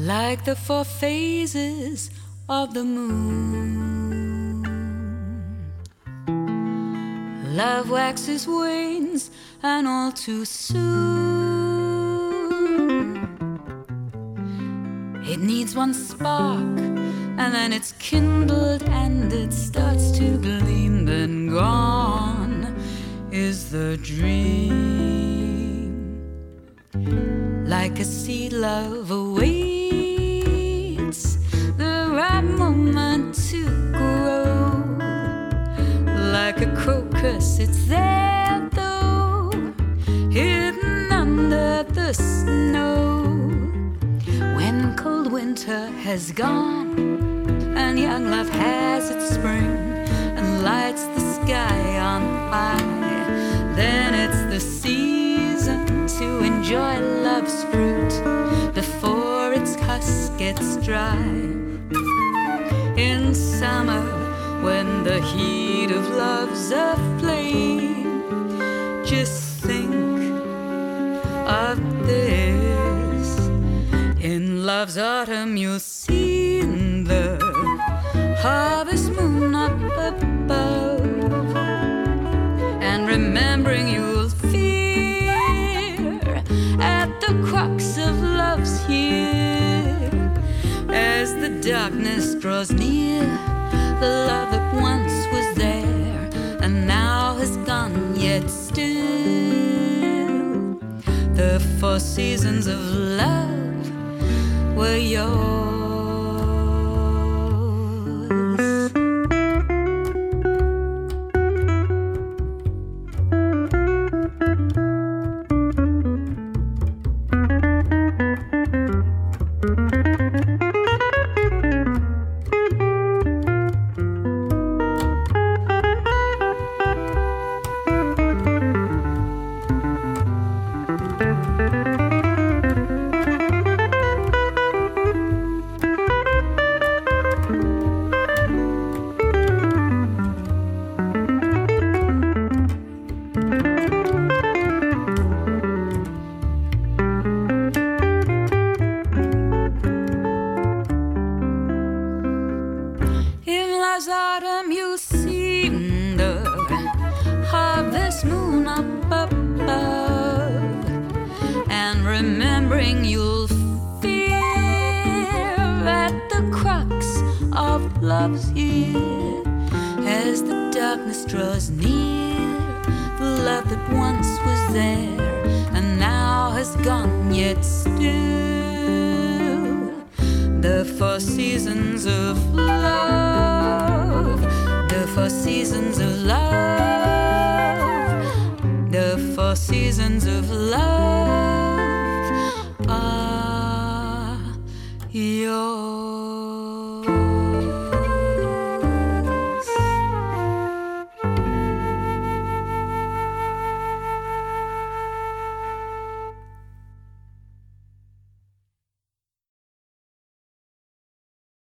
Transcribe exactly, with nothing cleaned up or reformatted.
like the four phases of the moon. Love waxes, wanes, and all too soon it needs one spark, and then it's kindled and it starts to gleam. Then gone is the dream. Like a seed, love awaits the right moment to grow. Like a crocus, it's there though, hidden under the snow. When cold winter has gone and young love has its spring and lights the sky on fire, then it's the season to enjoy love's fruit before its husk gets dry. In summer, when the heat of love's aflame, just think of this. In love's autumn, you'll see in the harvest moon up above, and remembering you'll fear at the crux of love's here. As the darkness draws near, the love that once was there and now has gone, yet still the four seasons of love were yours. Autumn, you see the harvest moon up above, and remembering you'll fear at the crux of love's here. As the darkness draws near, the love that once was there and now has gone, yet still the four seasons of love, the four seasons of love, the four seasons of love are yours.